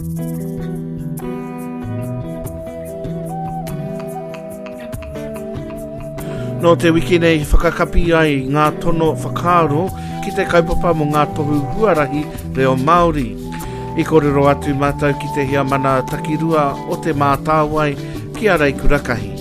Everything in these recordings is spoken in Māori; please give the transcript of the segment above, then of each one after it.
No te wiki nei whakakapi ai ngā tono whakaaro ki te kaupapa mo ngā tohu huarahi reo Māori. I kōrero atu mātou ki te hia mana takirua o te mātāwai ki a Reiku Rakahi.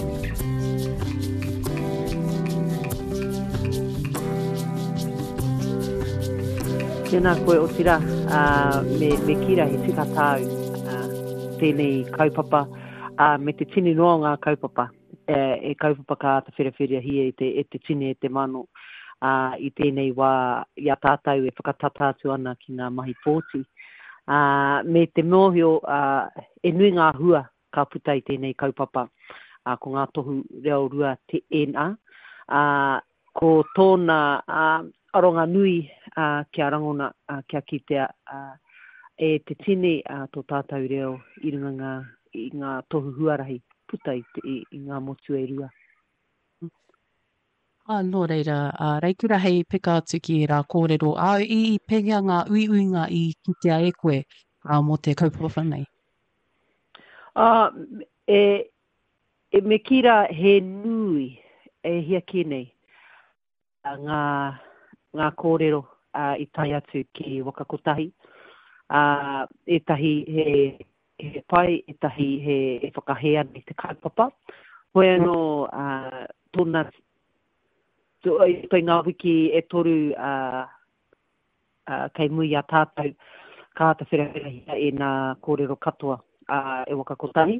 Tēnā koe o tira, me kira he tika tāu tēnei kaupapa, me te tini noa ngā kaupapa. E kaupapa ka ata whirawhiria hi e te tini e te mano i tēnei wā ia tātou e whakatata atu ana ki ngā mahi pōti. Me te mōhio e nui ngā hua ka puta i tēnei kaupapa ko ngā tohu reo rua te ena. Ko tōna aronga nui kia rangona kia kitea e te tini tō tātou reo i runga ngā tohu huarahi. Puta i ngā motu e rua. Nō reira, Reiku Rakahi peka atu ki rā kōrero. I pehea ngā uiuinga i kitea e koe mo te kaupapa nei? Me kira he nui e hia ki nei ngā kōrero i tai atu ki Wakakotahi. E tahi he pai, e tahi he whakahea nei te kaupapa. Hoi anō tōna ngā wiki e toru kei mui a tātou ka ata whirawhirahia e nā kōrero katoa e Wakakotahi.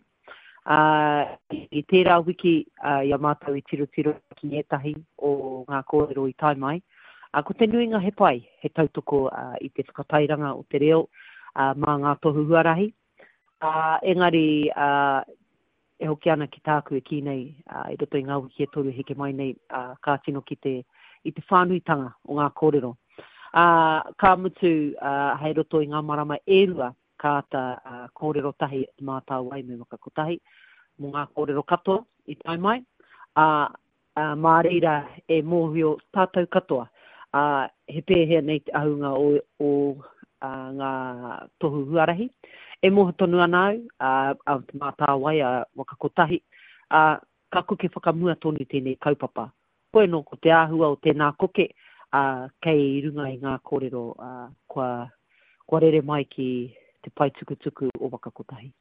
I tērā wiki ia mātou i tiro ki etahi o ngā kōrero i tai mai. Ko te nuinga he pai, he tautoko i te whakatairanga o te reo mā ngā tohu huarahi. Engari, e hoki ana ki tāku e ki nei, i roto i ngā wiki e toru heke mai nei, ka tino i te whānuitanga o ngā kōrero. Ka mutu, hei roto i ngā marama e rua, ka ata kōrero tahi mātāwai me Wakakotahi, mo ngā kōrero katoa i tai mai. Mā reira e mōhio tātou katoa, he pēhea nei te ahunga o ngā tohu huarahi. E moho tonu anau, te mātāwai a Wakakotahi, ka koke whakamua tonu tēnei kaupapa. Koe no ko te āhua o tēnā koke, kei runga i ngā kōrero, kua rere mai ki te pai tukutuku o Wakakotahi.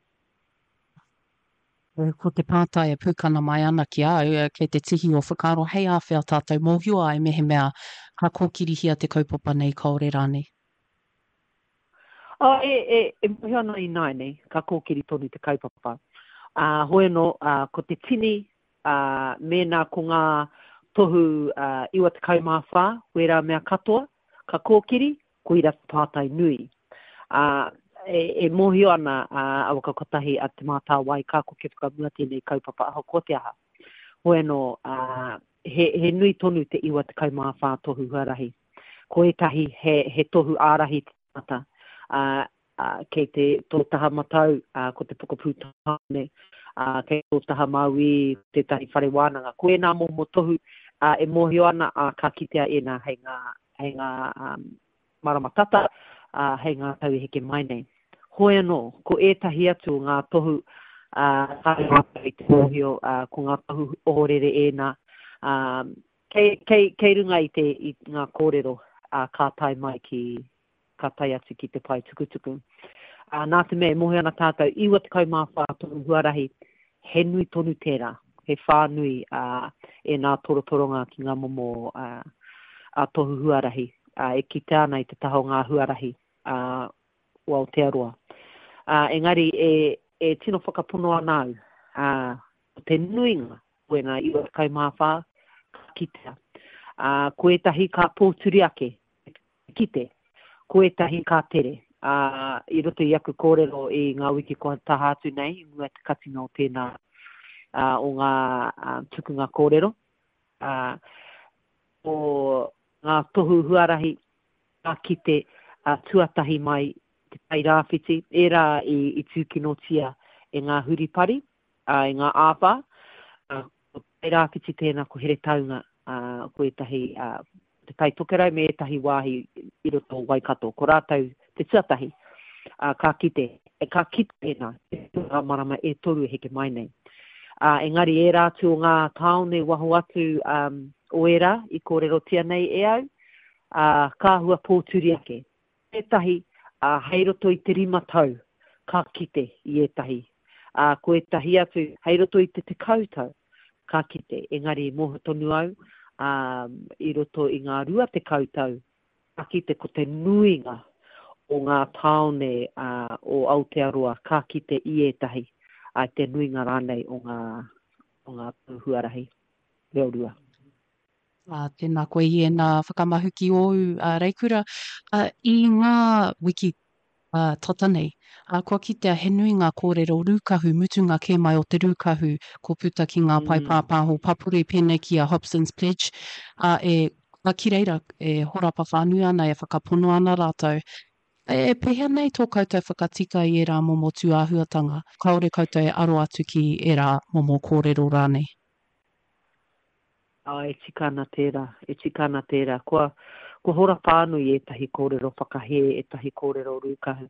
Ko te pātai e pūkana mai ana ki au, kei te tihi o whakaro, hei āwhia tātou mōhio ai mehe mea, ka kōkirihia te kaupapa nei kaore rānei. E mohi ana i nai nei, ka kōkiri tonu te kaupapa. Hoi no, ko te tini, mena ko ngā tohu iwa te kaumāwhā, wera mea katoa, ka kōkiri, ko ira pātai nui. E mohi ana a Wakakotahi a te mātāwai, ka koke whakamua tēnei kaupapa aho ko te aha. Hoi no, he nui tonu te iwa te kaumāwhā tohu huarahi. Ko etahi he tohu ārahi te mata. Kei te tō taha matau, ko te pukapūtane, kei tō taha maui, te tahi whare wānanga. Ko e nā momo tohu, e mohio ana ka kitea e nā hei ngā maramatata, hei ngā tau e heke mai nei. Hoi anō, ko etahi atu ngā tohu, i te mohio, ko ngā tohu ohorere e nā, kei runga i ngā kōrero, ka tai mai ka tai atu ki te pai tukutuku. Nā te mea, mohi ana tātou, iwa te kaumāwhā tonu huarahi, he nui tonu tērā, he whānui e nā torotoronga ki ngā momo a tohu huarahi, e ki te ana i te taho ngā huarahi o Aotearoa. Engari, e tino whakapono anau, te nuinga, wena iwa te kaumāwhā, ki te. Ko etahi ka pōturi ake, ki te. Ko etahi ka tere. I roto i aku kōrero i ngā wiki ko taha atu nei, mua te katinga o tēnā o ngā tukunga kōrero. O ngā tohu huarahi, ka kite tuatahi mai te tai rāwhiti, e rā i tūkinotia e ngā huripari, e ngā āpā, o tai rāwhiti tēnā ko here taunga, ko etahi te tai tokerai me etahi wāhi i roto Waikato. Ko rātou te tuatahi ka kite e ka kita pēnā, e marama e toru e heke mai nei. Engari e rātu o ngā taone waho atu o era i kōrero tia nei e au, ka hua pōturi ake. Etahi, hei roto i te rima tau, ka kite i etahi. Ko etahi atu, hei roto i te kautau, ka kite. Engari moho tonu au, i roto i ngā rua te kautau, ka kite ko te nuinga o ngā taone o Aotearoa, ka kite i etahi. Te nuinga rānei o ngā huarahi, reo rua. Tēnā koe i e nā whakamahuki ou, Reikura, i ngā wiki tata nei, kua kitea he nui ngā kōrero rūkahu, mutunga ke mai o te rūkahu, ko puta ki ngā paipāpāho papuri pēnei ki a Hobson's Pledge, ki reira e horapa whānui ana e whakapono ana rātou. E pehea nei tō koutou whakatika i e rā momo tuāhuatanga, kaore koutou e aro atu ki e rā momo kōrero rānei. E tikana tērā. Ko hora pānui e tahi kōrero whakahe, e tahi kōrero rūkahu.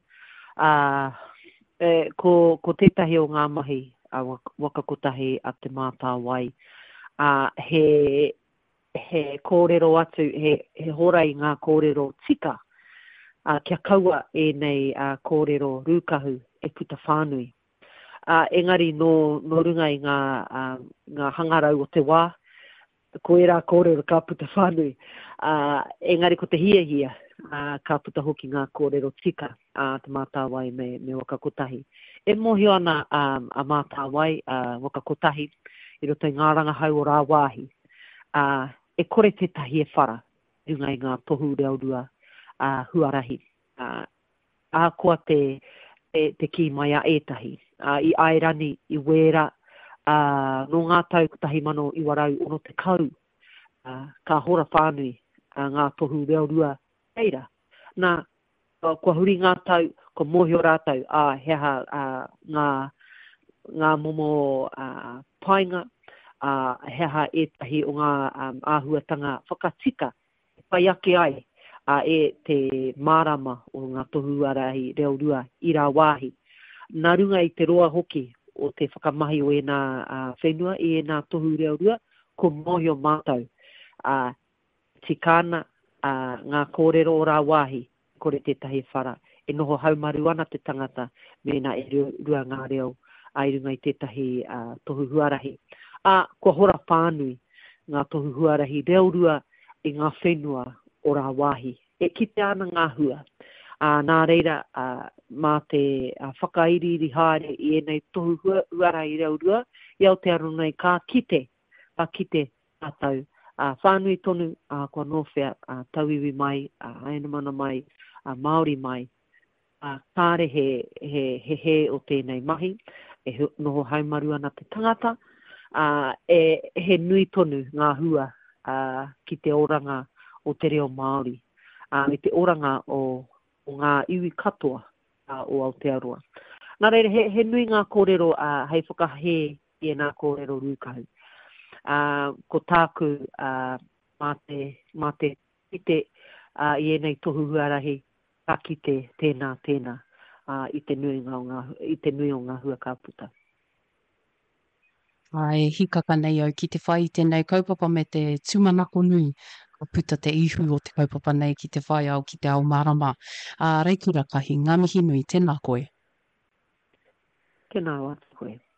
Ko tētahi o ngā mahi, wakakotahi a te mātā wai, he kōrero atu, he hora i ngā kōrero tika, kia kaua e nei kōrero rūkahu e puta whānui. Engari no runga i ngā hangarau o te wā, ko e rā kōrero ka puta whānui. Engari ko te hia, ka puta hoki ngā kōrero tika, te mātāwai me wakakotahi. E mohio ana a mātāwai wakakotahi, i roto i ngā rangahau o rā wāhi. E kore tētahi e whara, runga i ngā tohu reorua, huarahi. Koa te ki mai a etahi. I airani, i wera, no ngā tau tahi mano i warau ono te kau. Ka hora whānui, ngā tohu reorua eira. Nā, kua huri ngā tau, ko mohio rātau, heha ngā momo painga, heha etahi o ngā āhuatanga whakatika, pai ake ai. E te mārama o ngā tohu arahi reo rua i rā wāhi. Nā runga i te roa hoki o te whakamahi o e nā whenua i e nā tohu reo rua, ko mohio mātau. Tikana ngā kōrero o rā wāhi, kore tētahi whara. E noho haumaru ana te tangata me nā e rua ngā reo i runga i tētahi tohu huarahi. Ko hora pānui ngā tohu huarahi reo rua i ngā whenua o rā wāhi. E kite ana ngā hua. Nā reira, mā te whakairiri haere i e nei tohu huarahi reo rua, i Aotearoa nei ka kite tātou. Whānui tonu, kua nōwhea, tauiwi mai, aenamana mai, Māori mai, kāre he o tēnei mahi, e noho haumaru ana te tangata, he nui tonu ngā hua ki te oranga o te reo Māori, me te oranga o ngā iwi katoa o Aotearoa. Nā reira, he nui ngā kōrero hei whakahe i nā kōrero rūkahu. Ko tāku mā te kite i nei tohu huarahi, ka kite tēnā i te nui o ngā hua kāputa. Ai, hikaka nei au ki te whai tēnei kaupapa me te tūmanako nui, ko puta te ihu o te kaupapa nei ki te whai au ki te ao marama. Reikura kahi, ngā mihi nui, tēnā koe. Tēnā wā koe.